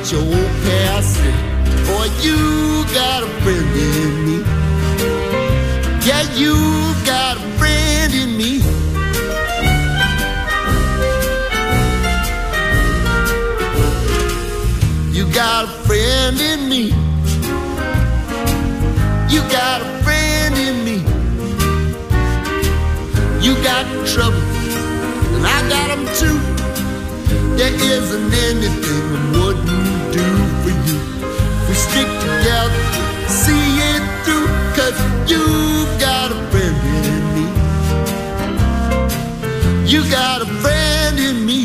your old past. Boy, you got a friend in me. Yeah, you got a friend in me. You got a friend in me. You got a friend in me. You got trouble, and I got them too. There isn't anything I wouldn't do for you. We stick together, see it through, 'cause you've got a friend in me. You got a friend in me.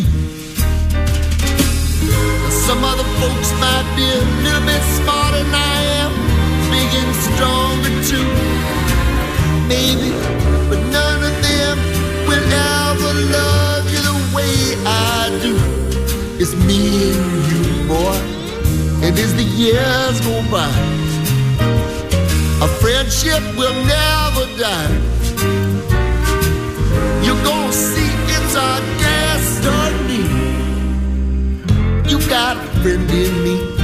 Now, some other folks might be a little bit smarter than I am, big and stronger too, maybe, but none of them will ever love you the way I do. It's me and you, boy, and as the years go by, our friendship will never die. You're gonna see it's our destiny. You got a friend in me.